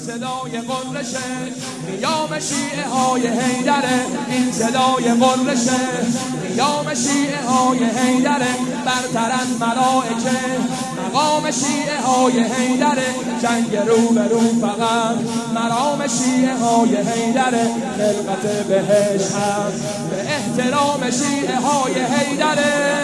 صدای قررشه قیام شیعه های حیدره، این صدای قررشه قیام شیعه های حیدره، برتر از ملائکه مقام شیعه های حیدره، جنگ رو به رو فقط مرام شیعه های حیدره، خلقت بهش هست به احترام شیعه های حیدره.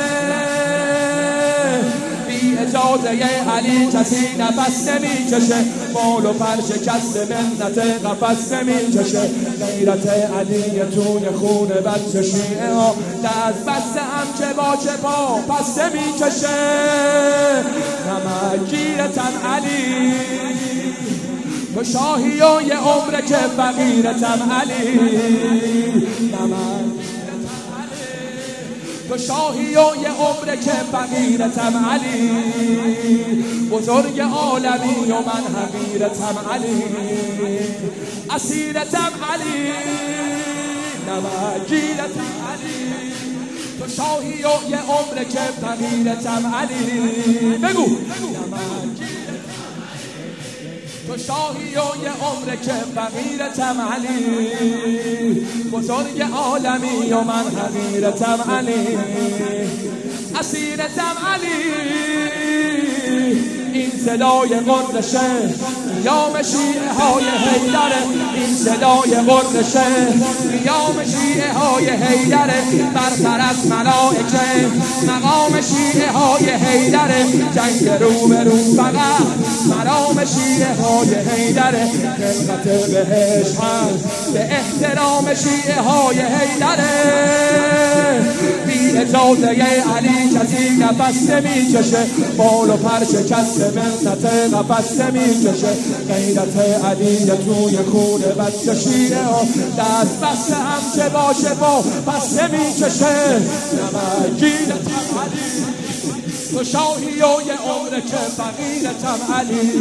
اجازه علی کسی نفس نمیکشه، مال و پر شکست منت قفس نمیکشه، غیرت علی توی خون بچه شیعه ها دست بسته هم که با پا پس نمیکشه. نمکیرتم علی تو شاهی و یه عمر که فقیرتم علی، تو شاهی و یه عمر که فقیرتم علی، بزرگ عالمی و من حقیرتم علی، اسیرتم علی نمکیرتم علی، تو شاهی و یه عمر که فقیرتم علی. بگو تو شاهی و یه عمر که فقیرتم علی، بزرگ عالمی و من حقیرتم علی، اسیرتم علی. این صدای قررشه قیام شیعه های حیدره، این صدای قررشه قیام شیعه های حیدره، برتر از ملائکه مقام شیعه های حیدره، جنگ رو به رو فقط مرام شیعه های حیدره، خلقت بهش هست به احترام شیعه های حیدره. بی اجازه علی کسی نفس نمیکشه، بال و پر شکست منت قفس نمیکشه، غیرت علی توی خون بچه شیعه ها دست بسته هم که باشه با پس نمیکشه. نمکیرتم علی تو شاهی و یه عمر که فقیرتم علی،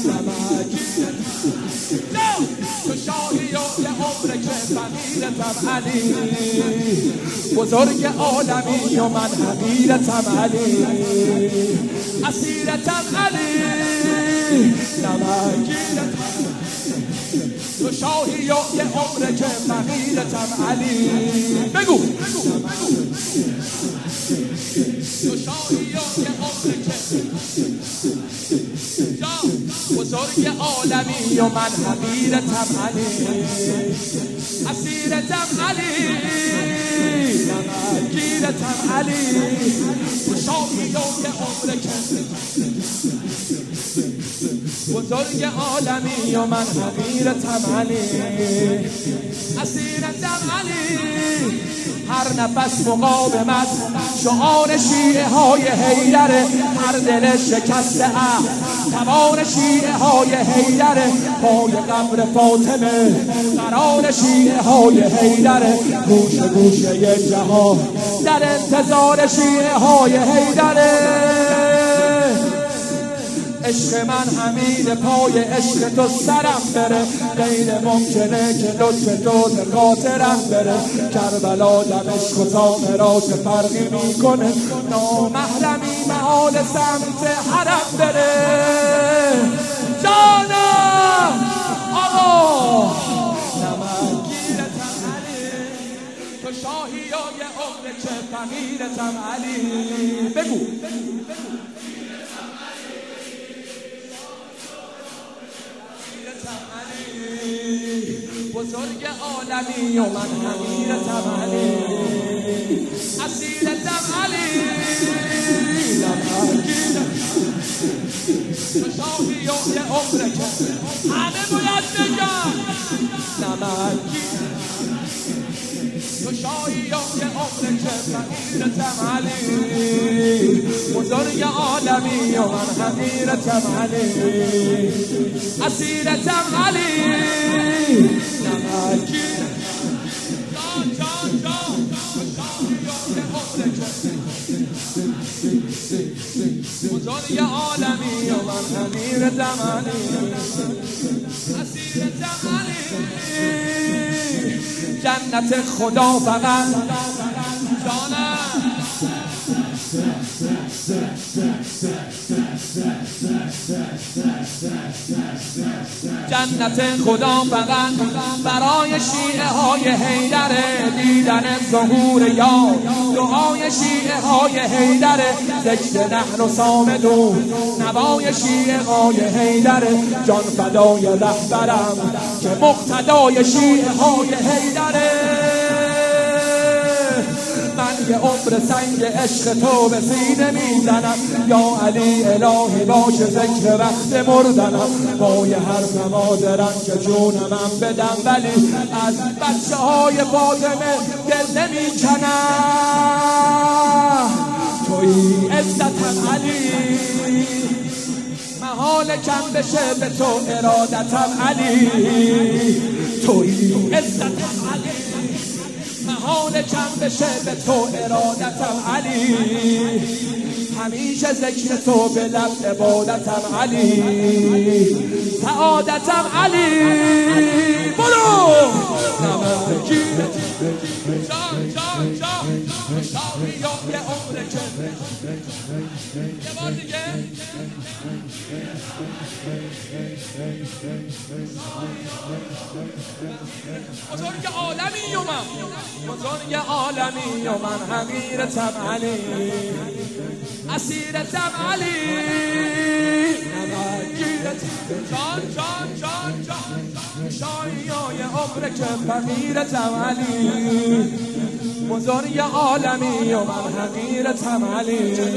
تو شاهی و یه عمر که فقیرتم علی، بزرگ عالمی و من حقیرتم علی، اسیرتم علی نمکیرتم، تو شاهی و یه عمر که فقیرتم علی. بگو تو شاهی و یه عمر که بزرگ عالمی و من حقیرتم علی، اسیرتم علی نمکیرتم علی، تو شاهی و یه عمر که بزرگ عالمی و من حقیرتم علی، اسیرتم علی. هر نفس مقاومت شعار شیعه های حیدره، هر دل شکسته توان شیعه های حیدره، پای قبر فاطمه قرار شیعه های حیدره، گوشه گوشه جهان در انتظار شیعه های حیدره. عشق من همین پای عشق تو سرم بره، غیر ممکنه که لطف تو به خاطرم بره، کربلا دمشق و سامرا چه فرقی میکنه، نامحرمی محال سمت حرم بره. جانم آقا نمکیرتم علی، تو شاهی و یه عمر که فقیرتم علی. بگو بزرگ عالمی و من حقیرتم علی، اسیرتم علی تو شاهی و یه عمر که همه باید بگم تو شاهی و یه عمر که فقیرتم علی، بزرگ عالمی و من حقیرتم علی، اسیرتم علی بزرگ عالمی و من حقیرتم علی، اسیرتم علی. جنت خدا فقط جانم جنت خدا فقط برای شیعه های حیدره، دیدن ظهور یار دعای شیعه های حیدره، ذکر نحن و صامدون نوای شیعه های حیدره، جان فدای رهبرم که مقتدای شیعه های حیدره. من یه عمر سنگ عشق تو به سینه میزنم، یا علی الهی باشه ذکر وقت مردنم، با یه حرف مادرم که جونمم بدم، ولی از بچه های فاطمه دل نمیکنم. توی عزتم علی، محال کم بشه به تو ارادتم علی، توی عزتم علی، محال کم بشه به تو ارادتم علی، همیشه ذکر تو به لب عبادتم علی، سعادتم علی. برو نمکی جان جان جان شاهیان یه عمره که یه بار دیگه بزرگ عالمی و من، بزرگ عالمی و من حقیرتم علی، اسیرتم علی، جان جان جان جان شایعای عمر که فقیرتم علی، بزرگ عالمی و من حقیرتم علی،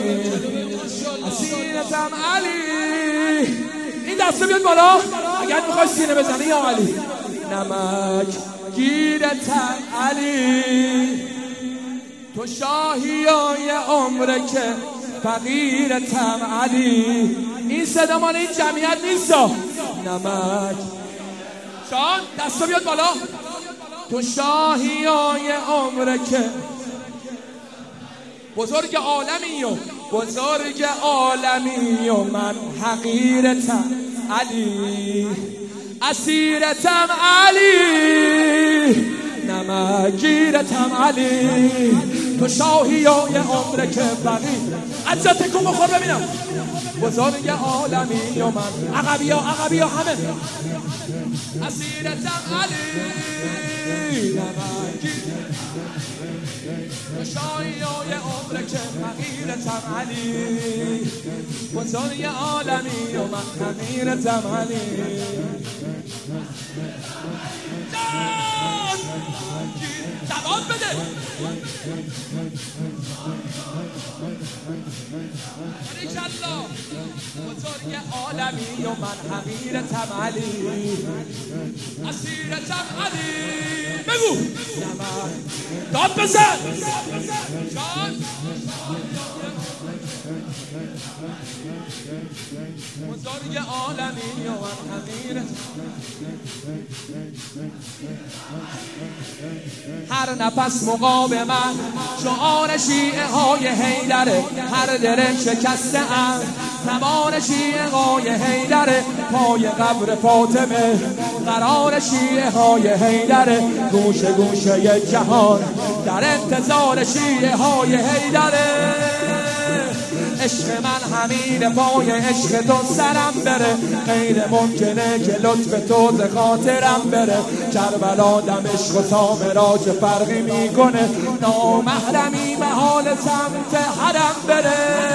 اسیرتم علی. این دسته بیاد بالا اگر میخوای سینه بزنی یا علی. نمک گیرتم علی، تو شاهیای عمر که فقیرتم علی. این صدا مال این جمعیت نیستا. نمک شان دستا بیاد بالا، تو شاهیای عمر که بزرگ عالمی و بزرگ عالمی و من حقیرتم علی، اسیرتم علی، نمگیرتم علی، تو شاهیای عمر که فقیر. اجزا تکون بخور ببینم. بزرگ عالمی و من عقبی ها همه، اسیرتم علی، تو شاهیای عمر که فقیرتم علی، بزرگ عالمی و من حقیرتم علی. جواب بده. باریکالله. بزرگ عالمی و من حقیرتم علی، اسیرتم علی. بگو داد بزن. بزرگ عالمی و من حقیرتم. هر نفس مقاومت شعار شیعه های حیدره، هر دل شکسته ام نوار شیعه های حیدره، پای قبر فاطمه قرار شیعه های حیدره، گوشه گوشه جهان در انتظار شیعه های حیدره. عشق من همین پای عشق تو سرم بره، غیر ممکنه که لطف تو ز خاطرم بره. کربلا دم عشق و تامرا چه فرقی میکنه، نامحرمی به حال سمت حرم بره.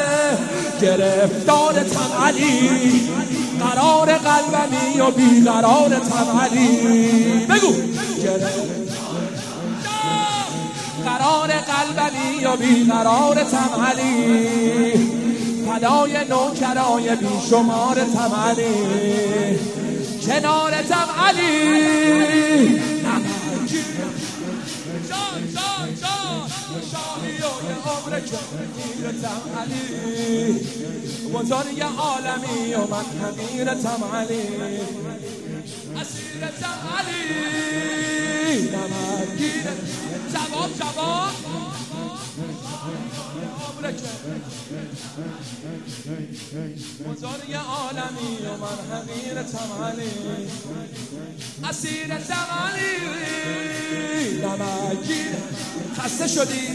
گرفتارتم علی، قرار قلبمی و بیقرارتم علی. بگو قرار قلبمی و بیقرارتم علی، فدای نوکرای بیشمارتم علی، کنارتم علی. جان جان جان شاهیای عمر که فقیرتم علی، بزرگ عالمی و من حقیرتم علی، اسیرتم علی. نمکگیر جواب بزرگ عالمی و من حقیر تمالی اسیر تمالی نمکگیر خسته شدی